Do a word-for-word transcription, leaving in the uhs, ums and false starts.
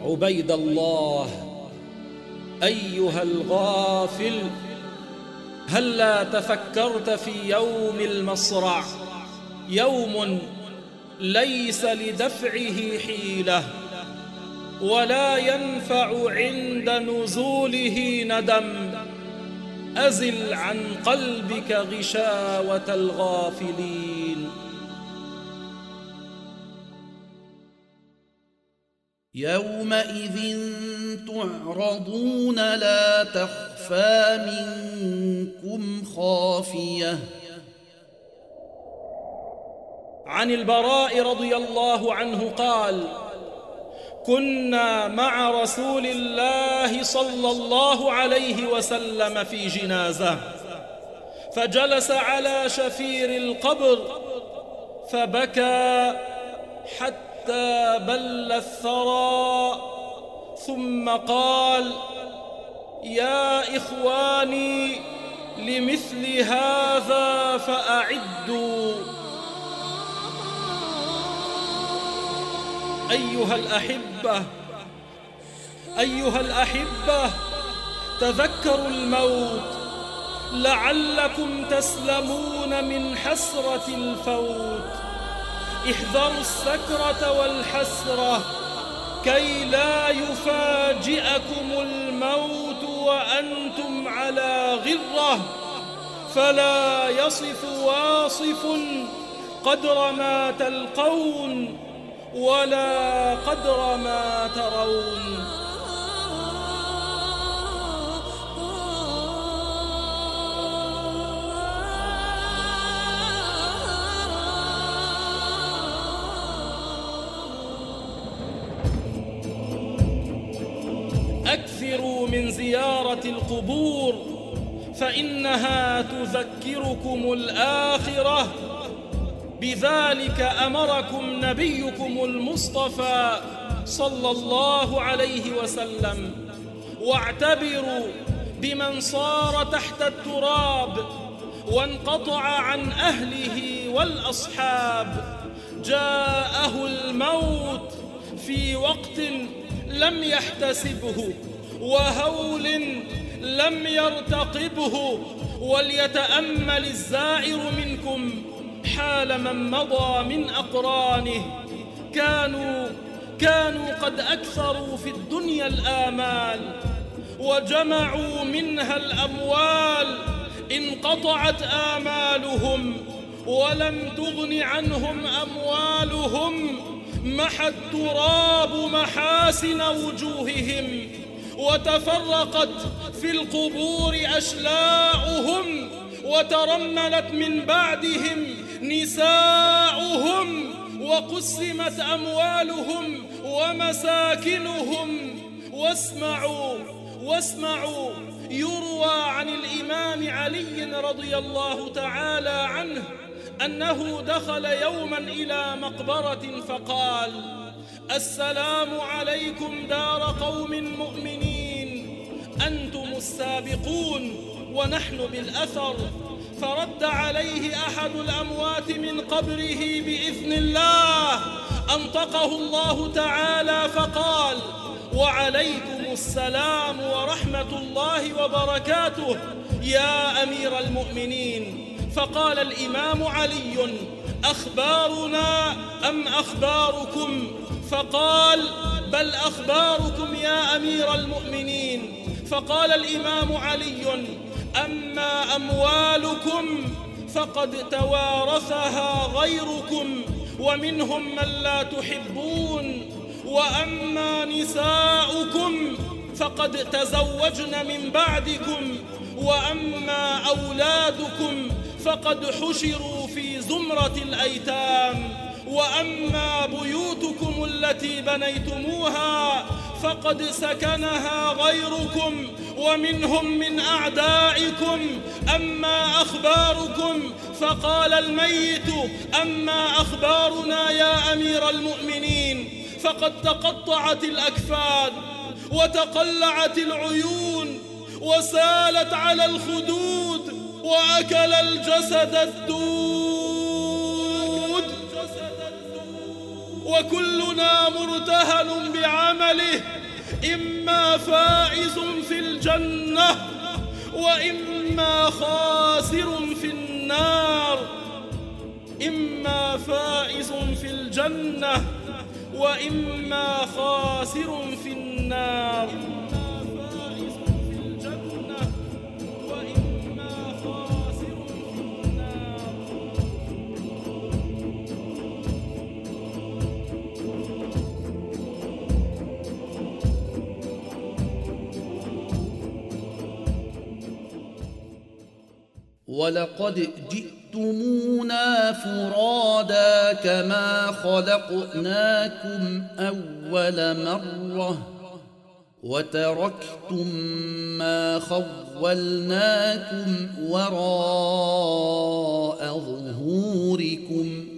عبيد الله أيها الغافل، هلا تفكرت في يوم المصرع، يوم ليس لدفعه حيلة ولا ينفع عند نزوله ندم. أزل عن قلبك غشاوة الغافلين. يومئذ تعرضون لا تخفى منكم خافية. عن البراء رضي الله عنه قال: كنا مع رسول الله صلى الله عليه وسلم في جنازة، فجلس على شفير القبر فبكى حتى بل الثرى، ثم قال: يا إخواني لمثل هذا فأعدوا. أيها الأحبة أيها الأحبة تذكروا الموت لعلكم تسلمون من حسرة الفوت. احذروا السكرة والحسرة كي لا يفاجئكم الموت وأنتم على غرة، فلا يصف واصف قدر ما تلقون ولا قدر ما ترون. أكثروا من زيارة القبور فإنها تذكركم الآخرة، بذلك أمركم نبيكم المصطفى صلى الله عليه وسلم. واعتبروا بمن صار تحت التراب وانقطع عن أهله والأصحاب، جاءه الموت في وقت لم يحتسبه وهول لم يرتقبه. وليتأمل الزائر منكم حال من مضى من أقرانه، كانوا كانوا قد أكثروا في الدنيا الآمال وجمعوا منها الأموال، انقطعت آمالهم ولم تغن عنهم أموالهم، محى التراب محاسن وجوههم، وتفرقت في القبور أشلاؤهم، وترملت من بعدهم نساؤهم، وقسمت أموالهم ومساكنهم. واسمعوا واسمعوا يروى عن الإمام علي رضي الله تعالى عنه أنه دخل يوما إلى مقبرة فقال: السلام عليكم دار قوم مؤمنين، أنتم السابقون ونحن بالأثر. فرد عليه أحد الأموات من قبره بإذن الله، أنطقه الله تعالى فقال: وعليكم السلام ورحمة الله وبركاته يا أمير المؤمنين. فقال الإمام علي: أخبارنا أم أخباركم؟ فقال: بل أخباركم يا أمير المؤمنين. فقال الإمام علي: أما أموالكم فقد توارثها غيركم ومنهم من لا تحبون، وأما نساؤكم فقد تزوجن من بعدكم، وأما أولادكم فقد حشروا في زمرة الأيتام، وأما بيوتكم التي بنيتموها فقد سكنها غيركم ومنهم من أعدائكم. أما أخباركم فقال الميت: أما أخبارنا يا أمير المؤمنين فقد تقطعت الأكفان وتقلعت العيون وسالت على الخدود وأكل الجسد الدود. وكلنا مرتهن بعمله، إما فائز في الجنة وإما خاسر في النار، إما فائز في الجنة وإما خاسر في النار. ولقد جئتمونا فرادا كما خلقناكم أول مرة وتركتم ما خولناكم وراء ظهوركم